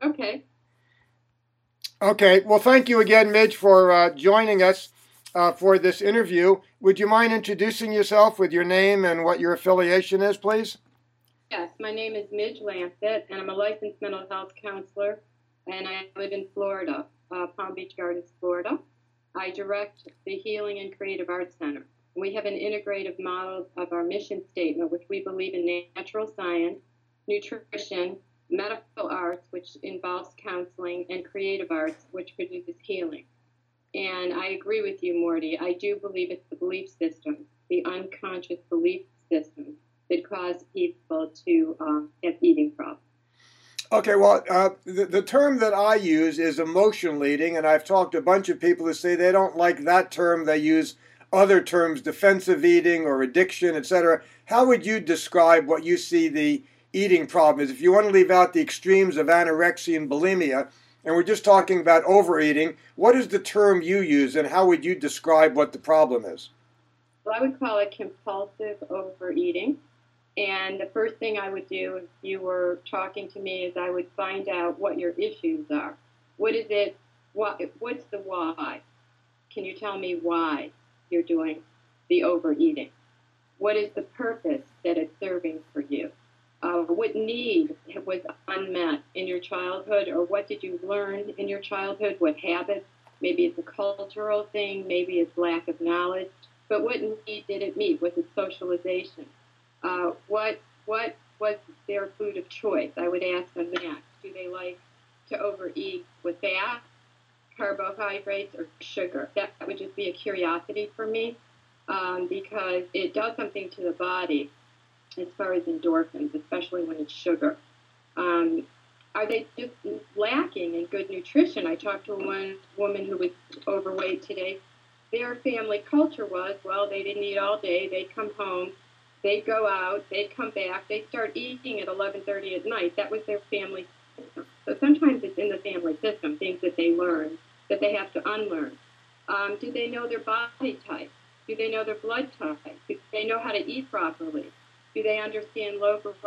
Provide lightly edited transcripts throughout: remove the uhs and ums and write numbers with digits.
Okay. Okay. Well, thank you again, Midge, for joining us for this interview. Would you mind introducing yourself with your name and what your affiliation is, please? Yes, my name is Midge Lancet, and I'm a licensed mental health counselor, and I live in Florida, Palm Beach Gardens, Florida. I direct the Healing and Creative Arts Center. We have an integrative model of our mission statement, which we believe in natural science, nutrition, medical arts, which involves counseling, and creative arts, which produces healing. And I agree with you, Morty. I do believe it's the belief system, the unconscious belief system that cause people to have eating problems. Okay, well, the term that I use is emotional eating, and I've talked to a bunch of people who say they don't like that term. They use other terms, defensive eating or addiction, etc. How would you describe what you see the eating problem is? If you want to leave out the extremes of anorexia and bulimia, and we're just talking about overeating, what is the term you use, and how would you describe what the problem is? Well, I would call it compulsive overeating. And the first thing I would do if you were talking to me is I would find out what your issues are. What is it? What's the why? Can you tell me why you're doing the overeating? What is the purpose that it's serving for you? What need was unmet in your childhood, or what did you learn in your childhood? What habits? Maybe it's a cultural thing, maybe it's lack of knowledge. But what need did it meet? Was it socialization? What was their food of choice? I would ask them that. Do they like to overeat with fat, carbohydrates, or sugar? That would just be a curiosity for me because it does something to the body as far as endorphins, especially when it's sugar. Um, are they just lacking in good nutrition? I talked to one woman who was overweight today. Their family culture was, well, they didn't eat all day. They'd come home, they'd go out, they'd come back, they'd start eating at 11:30 at night. That was their family system. So sometimes it's in the family system, things that they learn that they have to unlearn. Do they know their body type? Do they know their blood type? Do they know how to eat properly? Do they understand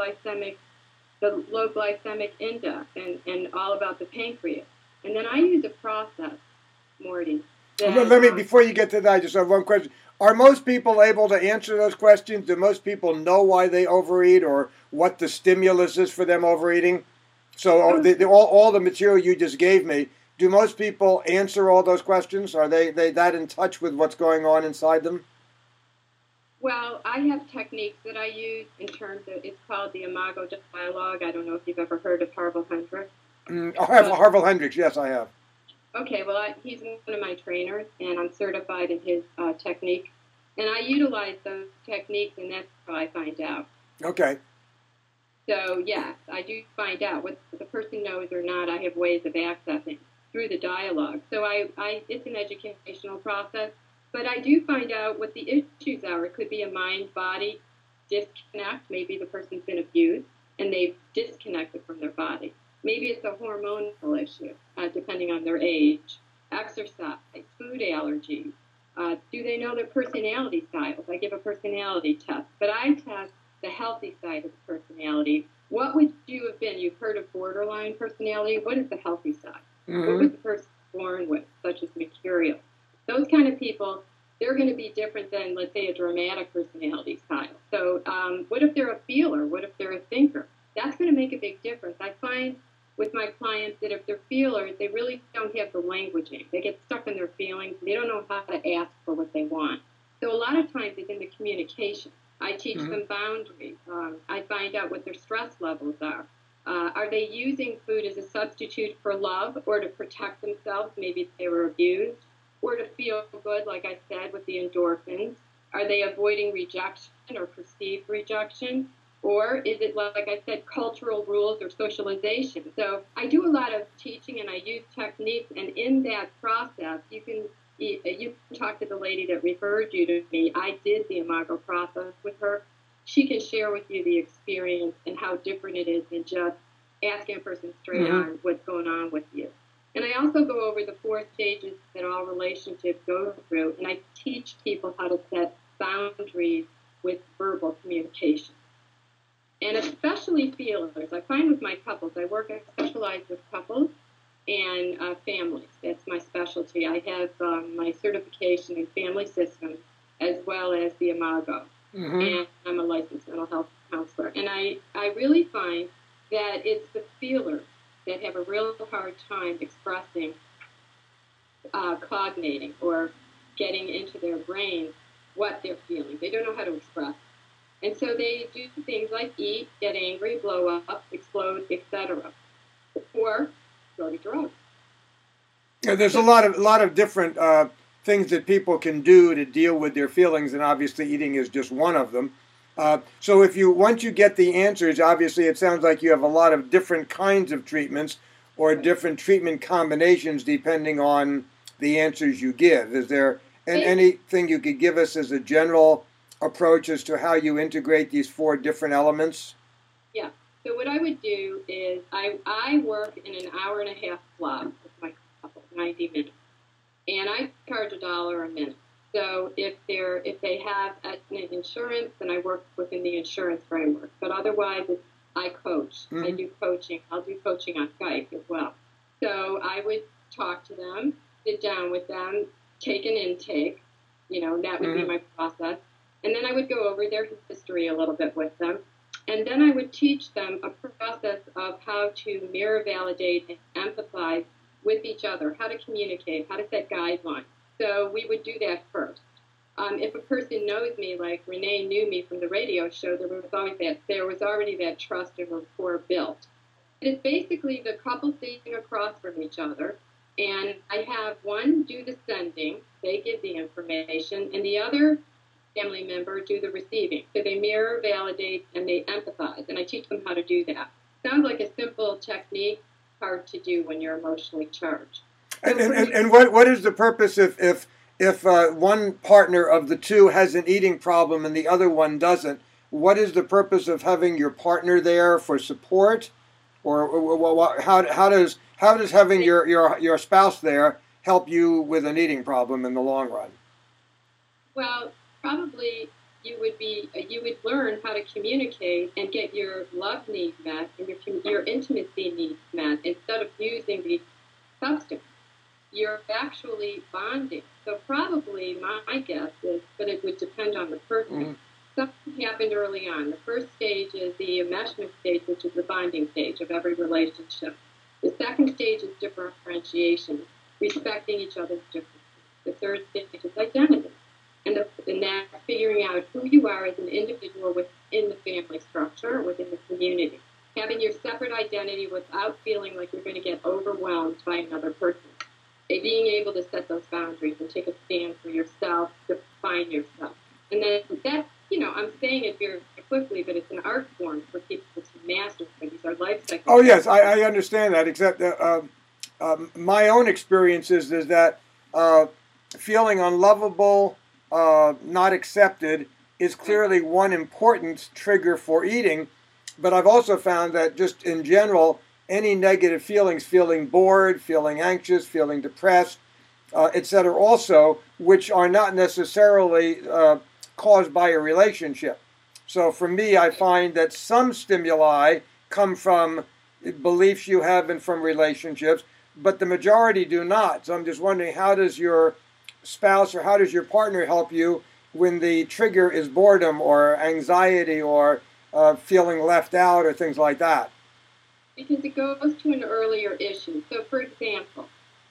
the low glycemic index and all about the pancreas? And then I use a process, Morty, that Let me, before you get to that, I just have one question. Are most people able to answer those questions? Do most people know why they overeat or what the stimulus is for them overeating? So all the material you just gave me, do most people answer all those questions? Are they that in touch with what's going on inside them? well, I have techniques that I use in terms of, it's called the Imago Dialogue. I don't know if you've ever heard of Harville Hendrix. I have But, Harville Hendrix. Yes, I have. okay, well, he's one of my trainers, and I'm certified in his technique. And I utilize those techniques, and that's how I find out. Okay. So, yes, I do find out what the person knows or not. I have ways of accessing through the dialogue. So it's an educational process, but I do find out what the issues are. It could be a mind-body disconnect. Maybe the person's been abused and they've disconnected from their body. Maybe it's a hormonal issue, depending on their age, exercise, food allergies. Do they know their personality styles? I give a personality test, but I test the healthy side of the personality. What would you have been? You've heard of borderline personality. What is the healthy side? What Mm-hmm. was the person born with, such as mercurial? Those kind of people, they're going to be different than, let's say, a dramatic personality style. So what if they're a feeler? What if they're a thinker? That's going to make a big difference. I find with my clients that if they're feelers, they really don't have the languaging. They get stuck in their feelings. They don't know how to ask for what they want. So a lot of times it's in the communication. I teach Mm-hmm. them boundaries. I find out what their stress levels are. Are they using food as a substitute for love or to protect themselves? Maybe they were abused, or to feel good, like I said, with the endorphins. Are they avoiding rejection or perceived rejection? Or is it, like I said, cultural rules or socialization? So I do a lot of teaching and I use techniques, and in that process, you can talk to the lady that referred you to me. I did the Imago process with her. She can share with you the experience and how different it is than just asking a person straight Mm-hmm. on what's going on with you. And I also go over the 4 stages that all relationships go through, and I teach people how to set boundaries with verbal communication. and especially feelers. I find with my couples, I specialize with couples and families. That's my specialty. I have my certification in family systems as well as the Imago, and I'm a licensed mental health counselor. And I really find that it's the feelers that have a real hard time expressing, cognating, or getting into their brain what they're feeling. They don't know how to express. And so they do things like eat, get angry, blow up, explode, etc., or go to drugs. Yeah, there's a lot of different things that people can do to deal with their feelings, and obviously eating is just one of them. So once you get the answers, obviously it sounds like you have a lot of different kinds of treatments or different treatment combinations depending on the answers you give. Is there anything you could give us as a general approach as to how you integrate these 4 different elements? Yeah. So what I would do is I work in an hour and a half block with my couple, 90 minutes, and I charge $1 a minute. So if they have insurance, then I work within the insurance framework. But otherwise, I coach. Mm-hmm. I do coaching. I'll do coaching on Skype as well. So I would talk to them, sit down with them, take an intake. That would be my process. And then I would go over their history a little bit with them. And then I would teach them a process of how to mirror, validate, and empathize with each other, how to communicate, how to set guidelines. So we would do that first. If a person knows me, like Renee knew me from the radio show, there was already that trust and rapport built. It's basically the couple sitting across from each other, and I have one do the sending, they give the information, and the other family member do the receiving. So they mirror, validate, and they empathize, and I teach them how to do that. Sounds like a simple technique, hard to do when you're emotionally charged. So and what is the purpose if one partner of the two has an eating problem and the other one doesn't? What is the purpose of having your partner there for support, or how does having your spouse there help you with an eating problem in the long run? Well, probably you would learn how to communicate and get your love needs met and your intimacy needs met instead of using the substance. You're actually bonding. So probably my guess is, but it would depend on the person. Mm-hmm. Something happened early on. The first stage is the enmeshment stage, which is the bonding stage of every relationship. The second stage is differentiation, respecting each other's differences. The third stage is identity. And that's figuring out who you are as an individual within the family structure, within the community. Having your separate identity without feeling like you're going to get overwhelmed by another person. Being able to set those boundaries and take a stand for yourself, define yourself. And then that, I'm saying it very quickly, but it's an art form for people to master. These are life cycles. Oh, yes, I understand that, except my own experience is that feeling unlovable, not accepted, is clearly one important trigger for eating. But I've also found that just in general, any negative feelings, feeling bored, feeling anxious, feeling depressed, etc., also, which are not necessarily caused by a relationship. So for me, I find that some stimuli come from beliefs you have and from relationships, but the majority do not. So I'm just wondering, how does your spouse or how does your partner help you when the trigger is boredom or anxiety or feeling left out or things like that? Because it goes to an earlier issue. So, for example,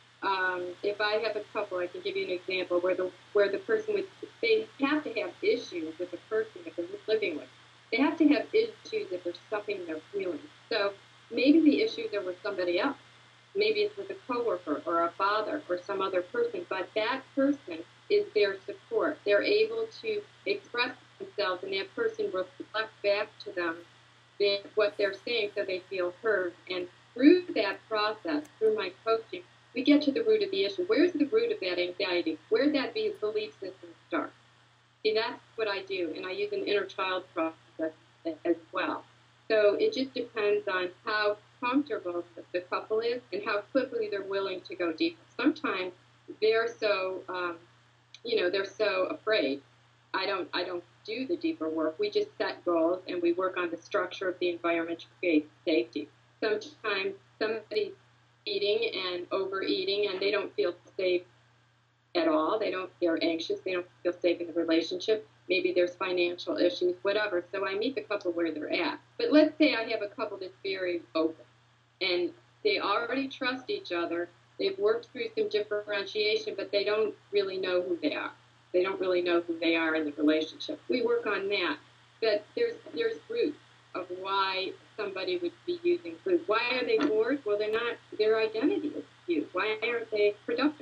if I have a couple, I can give you an example where the person they have to have issues with the person that they're living with. They have to have issues if there's something they're feeling. So maybe the issues are with somebody else. Maybe it's with a coworker or a father or some other person, but that person is their support. They're able to express themselves, and that person reflects back to them what they're saying so they feel heard. And through that process, through my coaching, we get to the root of the issue. Where's the root of that anxiety? Where'd that belief system start? See, that's what I do, and I use an inner child process as well. So it just depends on how comfortable the couple is and how quickly they're willing to go deeper. Sometimes they're so, they're so afraid. I don't do the deeper work. We just set goals and we work on the structure of the environment to create safety. Sometimes somebody's eating and overeating and they don't feel safe at all. They're anxious. They don't feel safe in the relationship. Maybe there's financial issues, whatever. So I meet the couple where they're at. But let's say I have a couple that's very open and they already trust each other. They've worked through some differentiation, but they don't really know who they are. They don't really know who they are in the relationship. We work on that. But there's roots of why somebody would be using food. Why are they bored? Well, their identity is skewed. Why aren't they productive?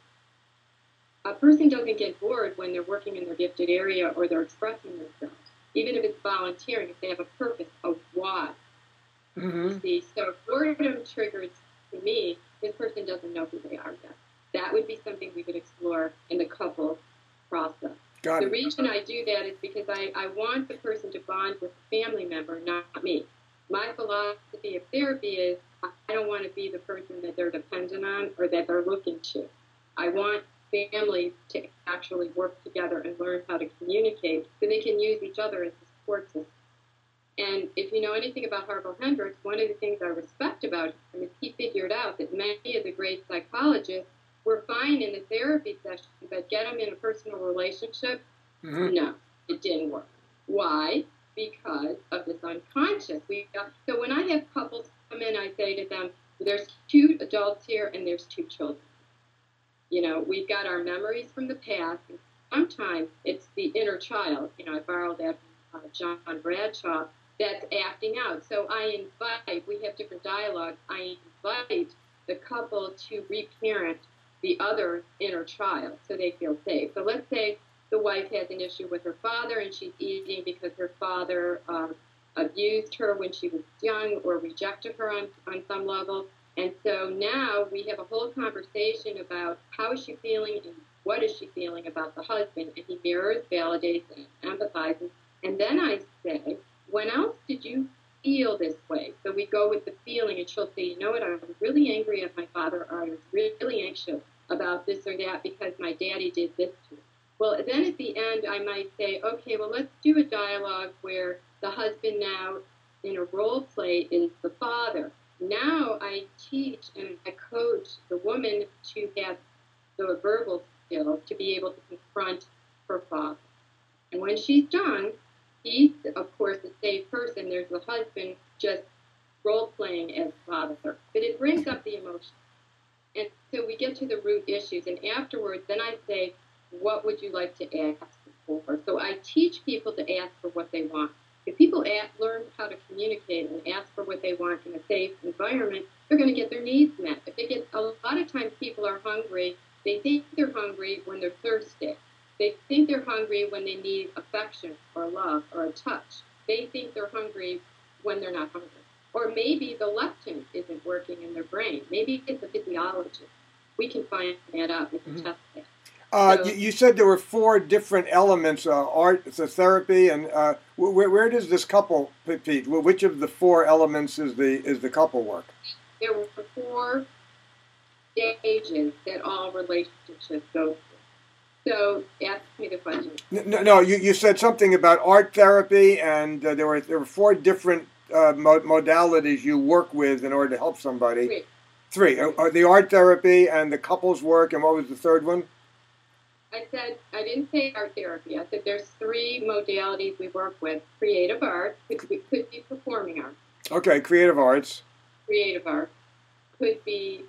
A person doesn't get bored when they're working in their gifted area or they're expressing themselves. Even if it's volunteering, if they have a purpose, a why. Mm-hmm. See, so boredom triggers, to me, this person doesn't know who they are yet. That would be something we could explore in the couple process. The reason I do that is because I want the person to bond with a family member, not me. My philosophy of therapy is I don't want to be the person that they're dependent on or that they're looking to. I want families to actually work together and learn how to communicate so they can use each other as a support system. And if you know anything about Harville Hendrix, one of the things I respect about him is he figured out that many of the great psychologists were fine in the therapy session, but get them in a personal relationship, no, it didn't work. Why? Because of this unconscious. So when I have couples come in, I say to them, there's 2 adults here and there's 2 children. You know, we've got our memories from the past, and sometimes it's the inner child. You know, I borrowed that from John Bradshaw, that's acting out. So we have different dialogues. I invite the couple to reparent the other inner child so they feel safe. So let's say the wife has an issue with her father and she's eating because her father abused her when she was young or rejected her on some level. And so now we have a whole conversation about how is she feeling and what is she feeling about the husband. And he mirrors, validates, and empathizes. And then I say, when else did you feel this way? So we go with the feeling, and she'll say, you know what, I was really angry at my father, or I was really anxious about this or that because my daddy did this to me. Well, then at the end, I might say, okay, well, let's do a dialogue where the husband now, in a role play, is the father. Now I teach and I coach the woman to have the verbal skills to be able to confront her father. And when she's done, he's, of course, a safe person. There's the husband just role-playing as father. But it brings up the emotion. And so we get to the root issues. And afterwards, then I say, what would you like to ask for? So I teach people to ask for what they want. If people learn how to communicate and ask for what they want in a safe environment, they're going to get their needs met. A lot of times people are hungry. They think they're hungry when they're thirsty. They think they're hungry when they need affection or love or a touch. They think they're hungry when they're not hungry. Or maybe the leptin isn't working in their brain. Maybe it's a physiologist. We can find that out. We can test that. You said there were 4 different elements: art, therapy, and where does this couple, Pete? Which of the 4 elements is the couple work? There were 4 stages that all relationships go through. So ask me the question. No. You said something about art therapy, and there were 4 different modalities you work with in order to help somebody. 3. The art therapy and the couples work, and what was the third one? I didn't say art therapy. I said there's 3 modalities we work with. Creative art could be performing arts. Okay, creative arts. Creative art could be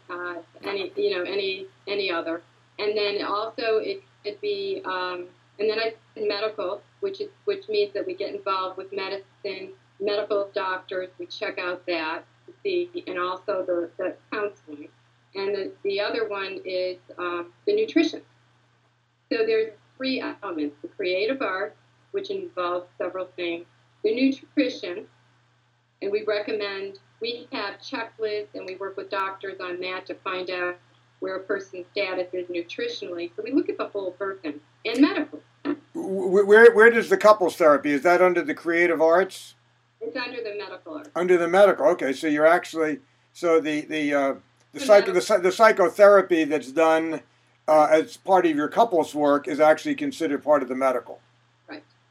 any other, and then also it could be and then I said medical, which means that we get involved with medicine, medical doctors. We check out that to see, and also the counseling, and the other one is the nutrition. So there's 3 elements: the creative art, which involves several things, the nutrition, and we have checklists, and we work with doctors on that to find out where a person's status is nutritionally. So we look at the whole person, and medical. Where does the couples therapy? Is that under the creative arts? It's under the medical arts. Under the medical, okay. So you're actually the psychotherapy that's done as part of your couples work is actually considered part of the medical. Right.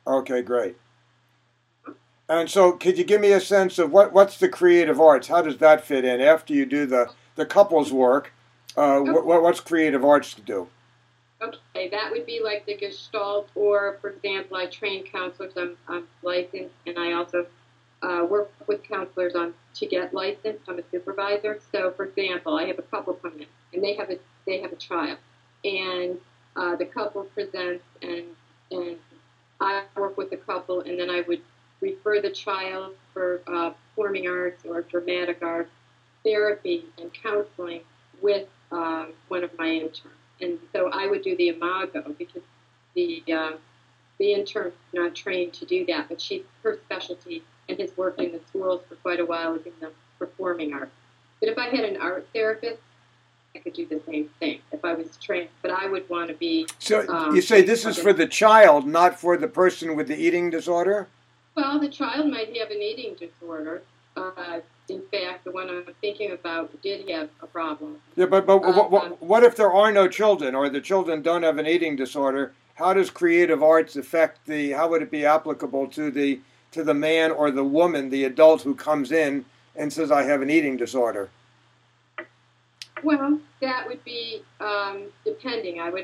Okay, great. And so, could you give me a sense of what's the creative arts? How does that fit in after you do the couples work? What's creative arts to do? Okay, that would be like the Gestalt, or for example, I train counselors. I'm licensed, and I also work with counselors on to get licensed. I'm a supervisor. So, for example, I have a couple come in, and they have a child, and the couple presents, and I work with the couple, and then I would refer the child for performing arts or dramatic arts therapy and counseling with one of my interns. And so I would do the imago because the intern's not trained to do that, but her specialty and has worked in the schools for quite a while in the performing arts. But if I had an art therapist, I could do the same thing if I was trained. But I would want to be. So you say this is for the child, not for the person with the eating disorder? Well, the child might have an eating disorder. In fact, the one I'm thinking about did have a problem. Yeah, but what if there are no children, or the children don't have an eating disorder? How does creative arts affect how would it be applicable to the man or the woman, the adult who comes in and says, I have an eating disorder? Well, that would be depending. I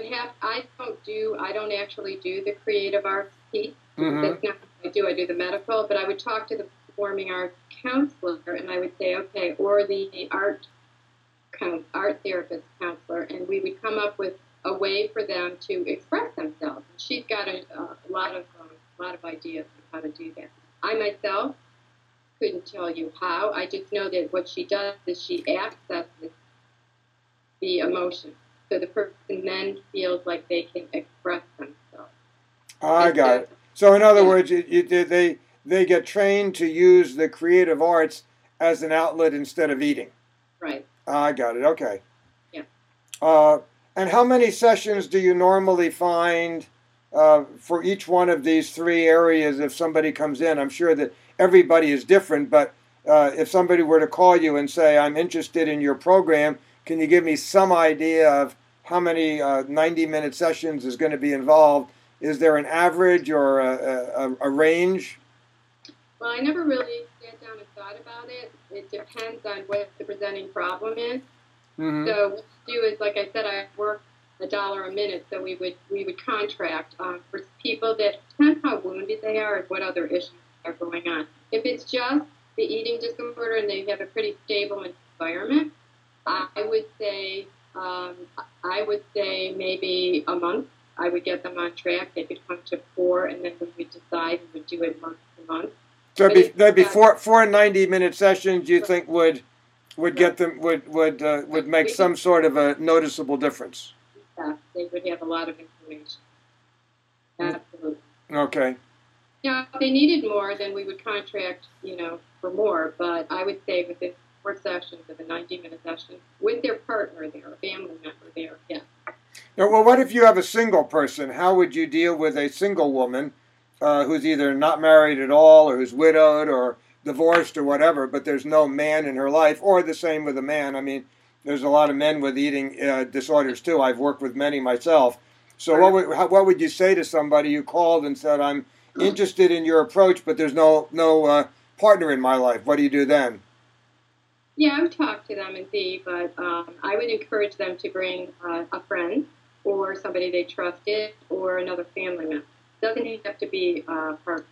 don't actually do the creative arts piece. Mm-hmm. That's not what I do. I do the medical, but I would talk to the performing arts counselor, and I would say, okay, or the art therapist counselor, and we would come up with a way for them to express themselves. And she's got a lot of ideas on how to do that. I myself couldn't tell you how. I just know that what she does is she accesses the emotion, so the person then feels like they can express themselves. I got it. So in other words, they get trained to use the creative arts as an outlet instead of eating. Right. I got it. Okay. Yeah. And how many sessions do you normally find for each one of these three areas if somebody comes in? I'm sure that everybody is different, but if somebody were to call you and say, I'm interested in your program, can you give me some idea of how many 90-minute sessions is going to be involved? Is there an average or a range? Well, I never really sat down and thought about it. It depends on what the presenting problem is. Mm-hmm. So what we do is, like I said, I work $1 a minute. So we would contract for people that depends how wounded they are and what other issues are going on. If it's just the eating disorder and they have a pretty stable environment, I would say maybe a month. I would get them on track. They could come to 4, and then we would decide we would do it month to month. So there'd be four 90-minute sessions. You think would get them would make some sort of a noticeable difference? Yeah, they would have a lot of information. Absolutely. Okay. Now, if they needed more, then we would contract, for more. But I would say within 4 sessions of a 90-minute session with their partner there, a family member there, yeah. Now, well, what if you have a single person? How would you deal with a single woman who's either not married at all or who's widowed or divorced or whatever, but there's no man in her life, or the same with a man? I mean, there's a lot of men with eating disorders too. I've worked with many myself. So what would you say to somebody who called and said, I'm interested in your approach, but there's no partner in my life? What do you do then? Yeah, I would talk to them and see, but I would encourage them to bring a friend or somebody they trusted or another family member. It doesn't have to be a partner.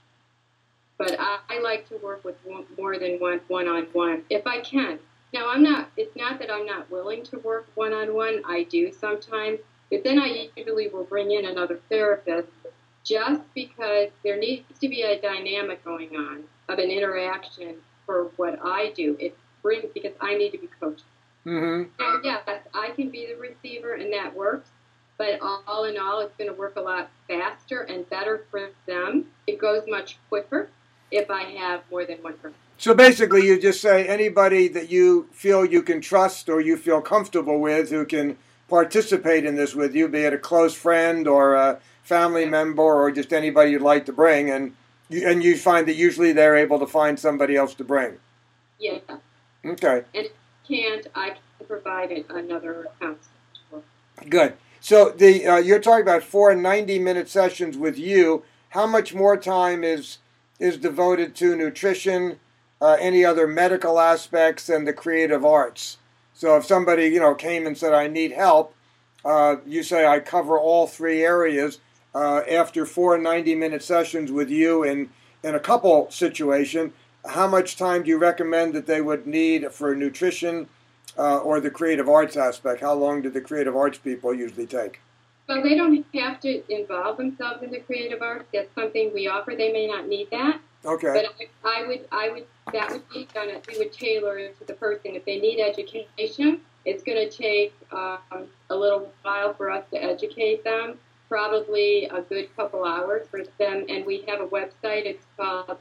But I like to work with more than one-on-one if I can. Now, it's not that I'm not willing to work one-on-one. I do sometimes. But then I usually will bring in another therapist just because there needs to be a dynamic going on of an interaction for what I do. Because I need to be coached. Mm-hmm. So, yes, I can be the receiver, and that works. But all in all, it's going to work a lot faster and better for them. It goes much quicker if I have more than one person. So basically, you just say anybody that you feel you can trust or you feel comfortable with who can participate in this with you, be it a close friend or a family member or just anybody you'd like to bring, and you find that usually they're able to find somebody else to bring. Yeah. Okay. And if I can provide another counselor. Good. So you're talking about 4 90-minute sessions with you. how much more time is devoted to nutrition, any other medical aspects, and the creative arts? So if somebody, came and said, I need help, you say, I cover all three areas. After 4 90-minute sessions with you in a couple situation, how much time do you recommend that they would need for nutrition or the creative arts aspect? How long do the creative arts people usually take? Well, they don't have to involve themselves in the creative arts. That's something we offer. They may not need that. Okay. But that would be done. We would tailor it to the person. If they need education, it's going to take a little while for us to educate them. Probably a good couple hours for them. And we have a website. It's called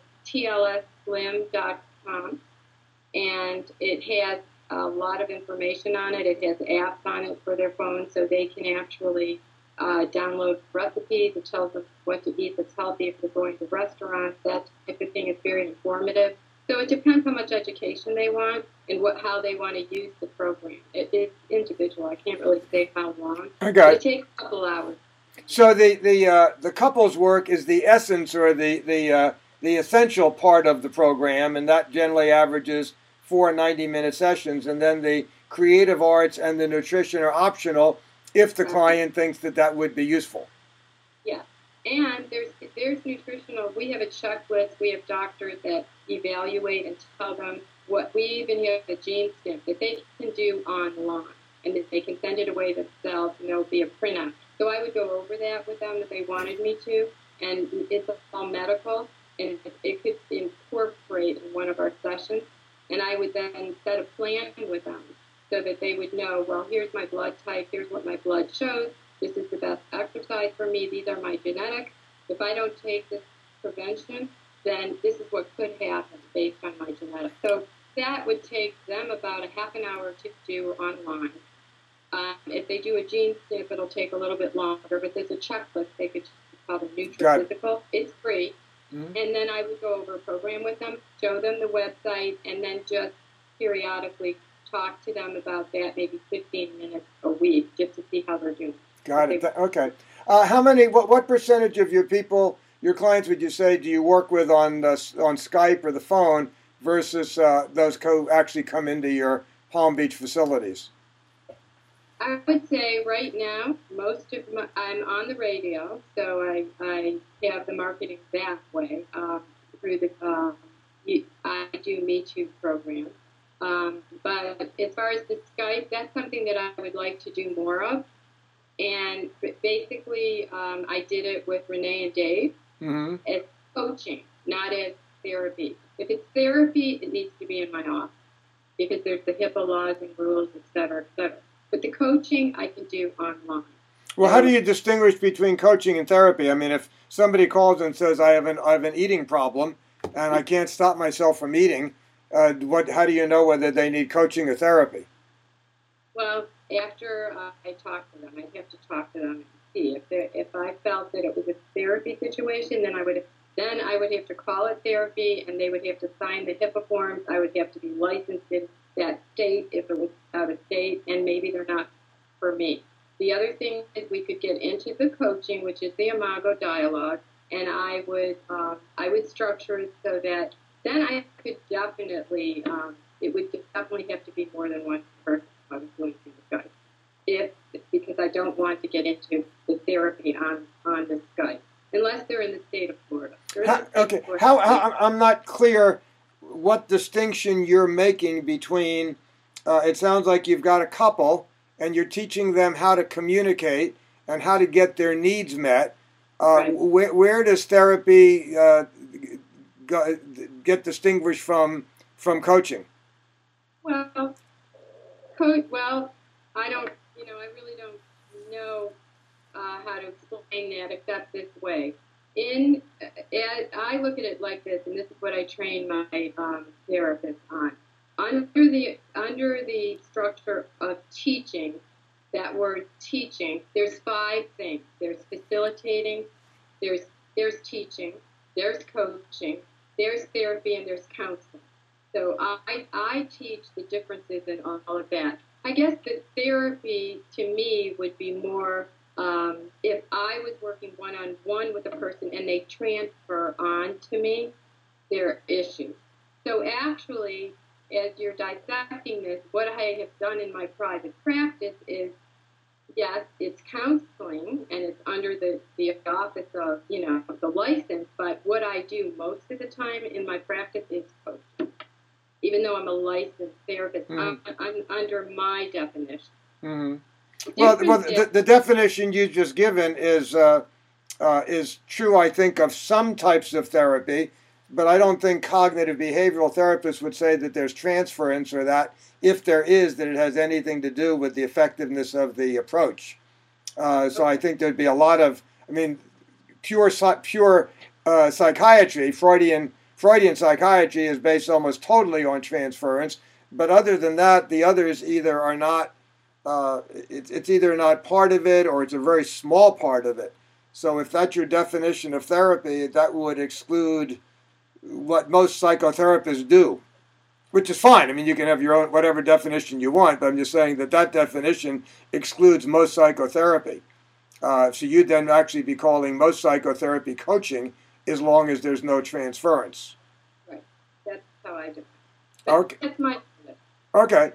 tlsslim.com, and it has a lot of information on it. It has apps on it for their phone, so they can actually download recipes. It tells them what to eat that's healthy if they're going to restaurants. That type of thing is very informative. So it depends how much education they want and how they want to use the program. It is individual. I can't really say how long. Okay. It takes a couple hours. So the couples work is the essence or the essential part of the program, and that generally averages 4 90-minute sessions. And then the creative arts and the nutrition are optional if the client thinks that would be useful. Yeah, and there's nutritional. We have a checklist. We have doctors that evaluate and tell them what. We even have a gene stamp that they can do online, and that they can send it away themselves, and there'll be a printout. So I would go over that with them if they wanted me to, and it's all medical, and it could incorporate in one of our sessions, and I would then set a plan with them so that they would know, well, here's my blood type, here's what my blood shows, this is the best exercise for me, these are my genetics. If I don't take this prevention, then this is what could happen based on my genetics. So that would take them about a half an hour to do online. If they do a gene sniff, it'll take a little bit longer, but there's a checklist they could call the Nutraphysical. It's free. Mm-hmm. And then I would go over a program with them, show them the website, and then just periodically talk to them about that, maybe 15 minutes a week, just to see how they're doing. Got it. Okay. What percentage of your clients would you say, do you work with on Skype or the phone versus those who actually come into your Palm Beach facilities? I would say right now, I'm on the radio, so I have the marketing that way through I do Me Too program. But as far as the Skype, that's something that I would like to do more of. And basically, I did it with Renee and Dave as coaching, not as therapy. If it's therapy, it needs to be in my office because there's the HIPAA laws and rules, et cetera, et cetera. But the coaching I can do online. Well, how do you distinguish between coaching and therapy? I mean, if somebody calls and says, I have an eating problem and I can't stop myself from eating, how do you know whether they need coaching or therapy? Well, after I talk to them, I'd have to talk to them and see. If I felt that it was a therapy situation, then I would have to call it therapy, and they would have to sign the HIPAA forms. I would have to be licensed in that state if it was out of state, and maybe they're not for me. The other thing is we could get into the coaching, which is the Imago dialogue, and I would structure it so that then I could definitely, it would definitely have to be more than one person I was going to discuss. Because I don't want to get into the therapy on the Skype, unless they're in the state of Florida. I'm not clear what distinction you're making between, it sounds like you've got a couple and you're teaching them how to communicate and how to get their needs met. Right. Where does therapy get distinguished from coaching? Well, I really don't know how to explain that except this way. I look at it like this, and this is what I train my therapists on. Under the structure of teaching, that word teaching, there's 5 things. There's facilitating, there's teaching, there's coaching, there's therapy, and there's counseling. So I teach the differences in all of that. I guess that therapy, to me, would be more If I was working one-on-one with a person and they transfer on to me, there are issues. So actually, as you're dissecting this, what I have done in my private practice is, yes, it's counseling and it's under the office of, the license, but what I do most of the time in my practice is coaching. Even though I'm a licensed therapist, I'm under my definition. Mm-hmm. Well, the definition you just given is true, I think, of some types of therapy, but I don't think cognitive behavioral therapists would say that there's transference, or that if there is, that it has anything to do with the effectiveness of the approach. So I think there'd be a lot of, pure psychiatry, Freudian psychiatry is based almost totally on transference, but other than that, the others either are not. It's either not part of it, or it's a very small part of it. So if that's your definition of therapy, that would exclude what most psychotherapists do, which is fine. You can have your own whatever definition you want, but I'm just saying that definition excludes most psychotherapy. So you'd then actually be calling most psychotherapy coaching, as long as there's no transference. Right. That's how I do it. Okay. That's my. Okay.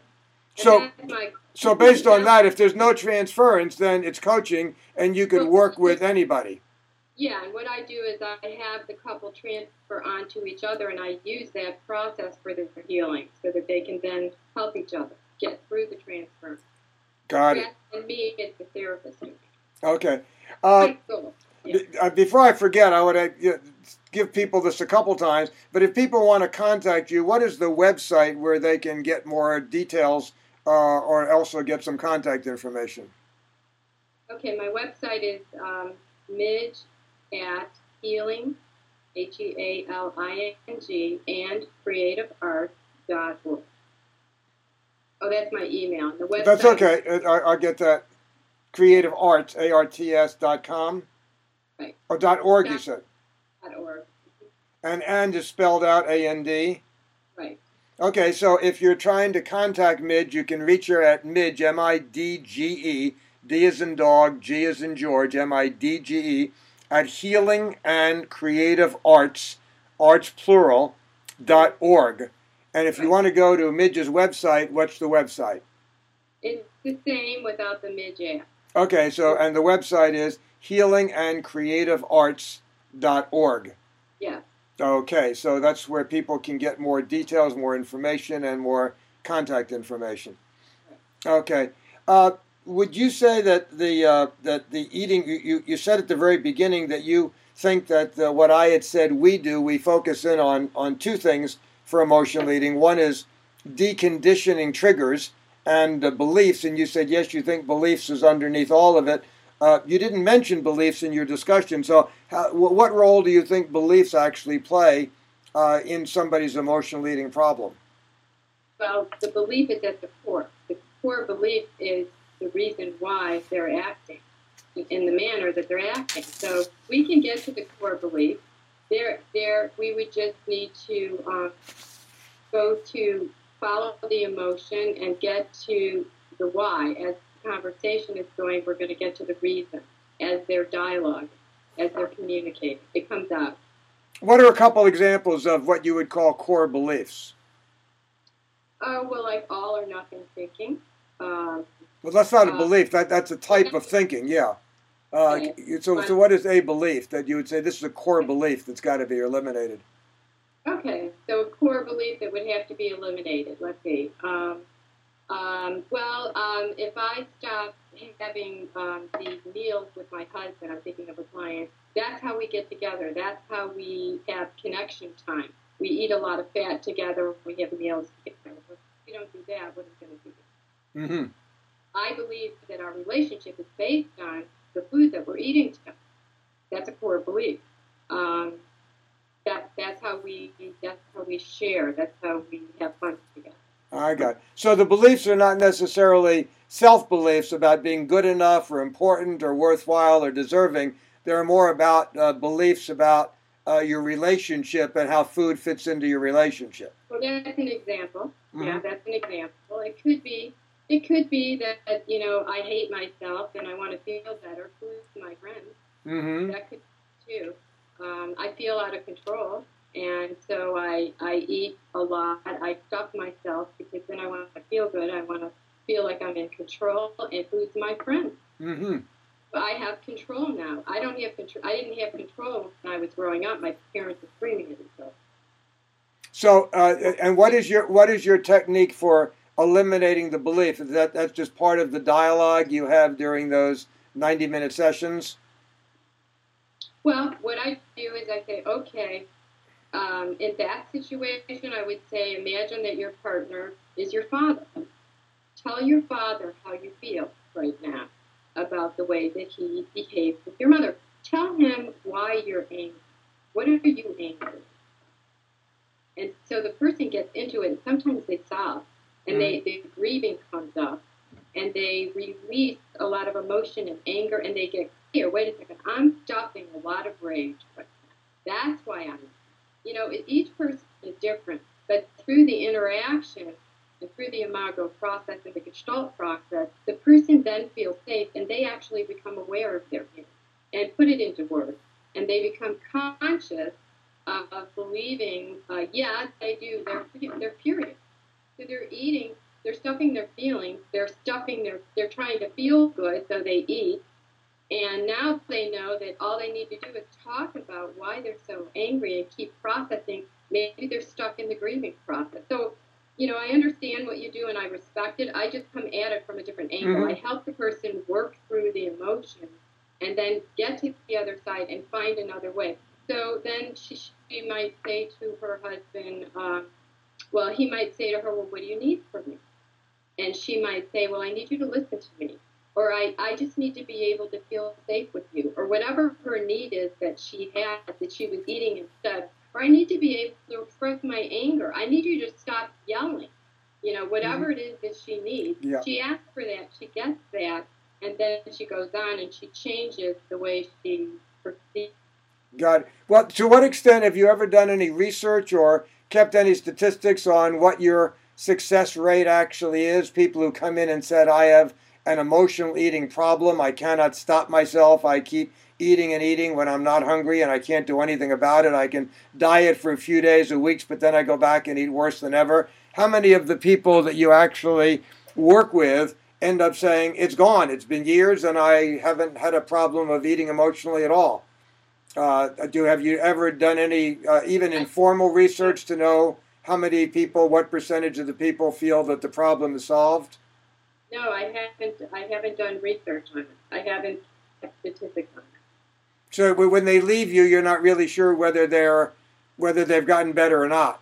So based on that, if there's no transference, then it's coaching, and you can work with anybody. Yeah, and what I do is I have the couple transfer onto each other, and I use that process for their healing, so that they can then help each other get through the transfer. Got it. And me, it's the therapist. Okay. Yeah. Before I forget, I would give people this a couple times, but if people want to contact you, what is the website where they can get more details or also get some contact information? Okay, my website is Midge at Healing, HEALING, and creativearts.org. Oh, that's my email. The website. That's okay. I'll get that. Creative Arts, ARTS.com? Right. Or .org, you said? .org. And is spelled out AND? Right. Okay, so if you're trying to contact Midge, you can reach her at Midge, MIDGE, D as in dog, G as in George, MIDGE, at Healing and Creative Arts, arts plural, .org. And if you want to go to Midge's website, what's the website? It's the same without the Midge app. Okay, so, and the website is healingandcreativearts.org. Yeah. Okay, so that's where people can get more details, more information, and more contact information. Okay. Would you say that the eating, you said at the very beginning that you think that what I had said we focus in on two things for emotional eating. One is deconditioning triggers and beliefs, and you said, yes, you think beliefs is underneath all of it. You didn't mention beliefs in your discussion, so what role do you think beliefs actually play in somebody's emotional eating problem? Well, the belief is at the core. The core belief is the reason why they're acting in the manner that they're acting. So we can get to the core belief. We would just need to go to follow the emotion and get to the why. As the conversation is going, we're going to get to the reason as they're dialogue, as they're communicating. It comes out. What are a couple examples of what you would call core beliefs? Well, like all or nothing thinking. Well, that's not a belief. That's a type of thinking, yeah. So what is a belief that you would say this is a core belief that's got to be eliminated? Okay, so a core belief that would have to be eliminated. Let's see. If I stop having these meals with my husband, I'm thinking of a client, that's how we get together. That's how we have connection time. We eat a lot of fat together. We have meals together. If we don't do that, what is going to do? Mm-hmm. I believe that our relationship is based on the food that we're eating together. That's a core belief. That's how we share. That's how we have fun together. I got it. So the beliefs are not necessarily self-beliefs about being good enough or important or worthwhile or deserving. They're more about beliefs about your relationship and how food fits into your relationship. Well, that's an example. Mm-hmm. Yeah, that's an example. It could be It could be that, I hate myself and I want to feel better. Foods, my friends. Mm-hmm. That could be too. I feel out of control, and so I eat a lot. I stuff myself because then I want to feel good. I want to feel like I'm in control, and food's my friend. Mm-hmm. I have control now. I don't have control. I didn't have control when I was growing up. My parents were screaming at each other. So, and what is your technique for eliminating the belief? Is that's just part of the dialogue you have during those 90-minute sessions? Well, what I do is I say, okay, in that situation, I would say, imagine that your partner is your father. Tell your father how you feel right now about the way that he behaves with your mother. Tell him why you're angry. What are you angry? And so the person gets into it, and sometimes they sob, and the grieving comes up, and they release a lot of emotion and anger, and they get clear. Wait a second, I'm stuffing a lot of rage right now. That's why each person is different, but through the interaction and through the Imago process and the Gestalt process, the person then feels safe, and they actually become aware of their feelings and put it into words, and they become conscious of believing, yes, they do. They're furious. So they're eating. They're stuffing their feelings. They're trying to feel good, so they eat. And now they know that all they need to do is talk about why they're so angry and keep processing. Maybe they're stuck in the grieving process. So, I understand what you do and I respect it. I just come at it from a different angle. Mm-hmm. I help the person work through the emotion and then get to the other side and find another way. So then she might say to her husband, he might say to her, well, what do you need from me? And she might say, well, I need you to listen to me. Or I just need to be able to feel safe with you. Or whatever her need is that she had, that she was eating instead. Or I need to be able to express my anger. I need you to stop yelling. Whatever it is that she needs. Yeah. She asks for that. She gets that. And then she goes on and she changes the way she perceives. Got it. Well, to what extent have you ever done any research or kept any statistics on what your success rate actually is? People who come in and said, I have an emotional eating problem. I cannot stop myself. I keep eating and eating when I'm not hungry and I can't do anything about it. I can diet for a few days or weeks, but then I go back and eat worse than ever. How many of the people that you actually work with end up saying, it's gone, it's been years and I haven't had a problem of eating emotionally at all? Have you ever done any, even informal research to know how many people, what percentage of the people feel that the problem is solved? No, I haven't done research on it. I haven't kept statistics on it. So when they leave you, you're not really sure whether they've gotten better or not,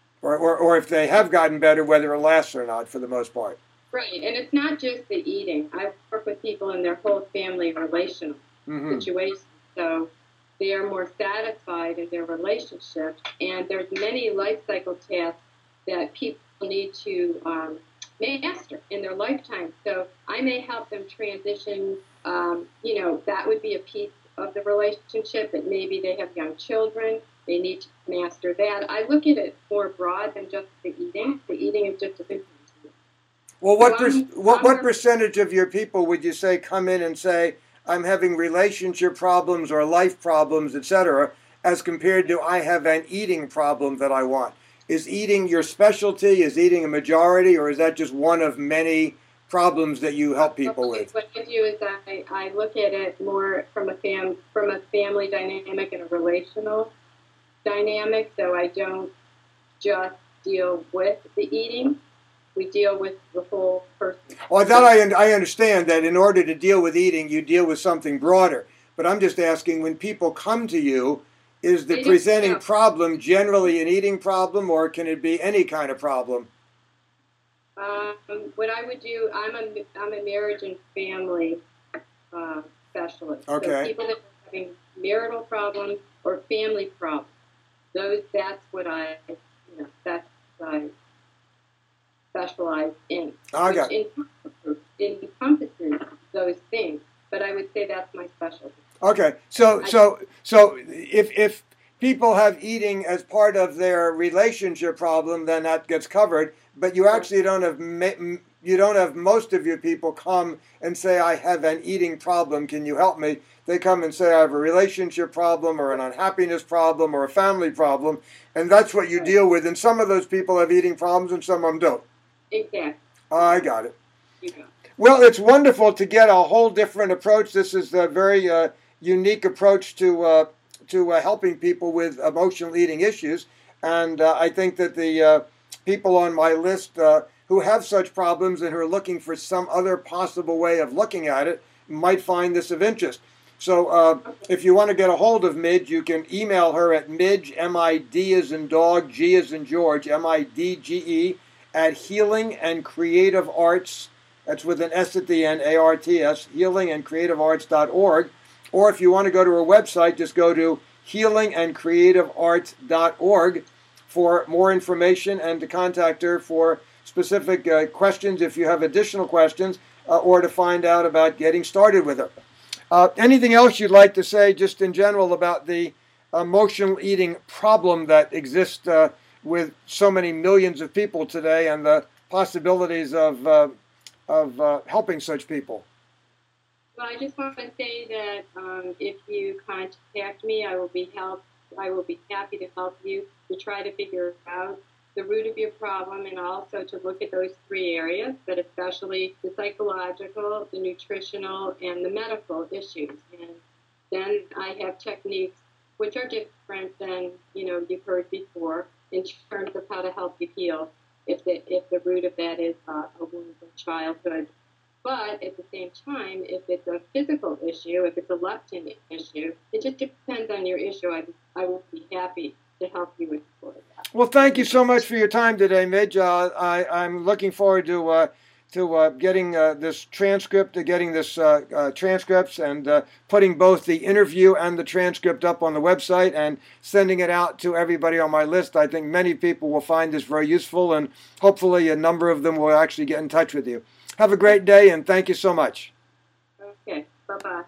or if they have gotten better, whether it lasts or not, for the most part. Right, and it's not just the eating. I work with people in their whole family relational situation, so they are more satisfied in their relationships, and there's many life cycle tasks that people need to master in their lifetime. So I may help them transition, that would be a piece of the relationship, that maybe they have young children, they need to master that. I look at it more broad than just the eating. The eating is just a symptom. Well, what percentage of your people would you say come in and say, I'm having relationship problems or life problems, etc., as compared to I have an eating problem that I want? Is eating your specialty? Is eating a majority? Or is that just one of many problems that you help people with? What I do is I look at it more from a family dynamic and a relational dynamic. So I don't just deal with the eating. We deal with the whole person. Well, I understand that in order to deal with eating, you deal with something broader. But I'm just asking, when people come to you, is the presenting problem generally an eating problem, or can it be any kind of problem? What I would do, I'm a marriage and family specialist. Okay. So people that are having marital problems or family problems, that's what I specialize in. Which encompasses those things, but I would say that's my specialty. Okay, so if people have eating as part of their relationship problem, then that gets covered. But you actually don't have you don't have most of your people come and say, I have an eating problem, can you help me? They come and say, I have a relationship problem or an unhappiness problem or a family problem, and that's what you deal with. And some of those people have eating problems and some of them don't. Exactly. I got it. Yeah. Well, it's wonderful to get a whole different approach. This is a very unique approach to helping people with emotional eating issues. And I think that the people on my list who have such problems and who are looking for some other possible way of looking at it might find this of interest. So if you want to get a hold of Midge, you can email her at Midge, M-I-D as in dog, G as in George, M-I-D-G-E, at Healing and Creative Arts, that's with an S at the end, A-R-T-S, healingandcreativearts.org. Or if you want to go to her website, just go to healingandcreativearts.org for more information and to contact her for specific questions if you have additional questions or to find out about getting started with her. Anything else you'd like to say just in general about the emotional eating problem that exists with so many millions of people today and the possibilities of helping such people? Well, I just want to say that if you contact me, I will be happy to help you to try to figure out the root of your problem and also to look at those three areas, but especially the psychological, the nutritional, and the medical issues. And then I have techniques which are different than you've heard before in terms of how to help you heal if the root of that is a wound in childhood. But at the same time, if it's a physical issue, if it's a leptin issue, it just depends on your issue. I will be happy to help you explore that. Well, thank you so much for your time today, Midge. I'm looking forward to getting this transcript, to getting this transcripts and putting both the interview and the transcript up on the website and sending it out to everybody on my list. I think many people will find this very useful, and hopefully a number of them will actually get in touch with you. Have a great day, and thank you so much. Okay, bye-bye.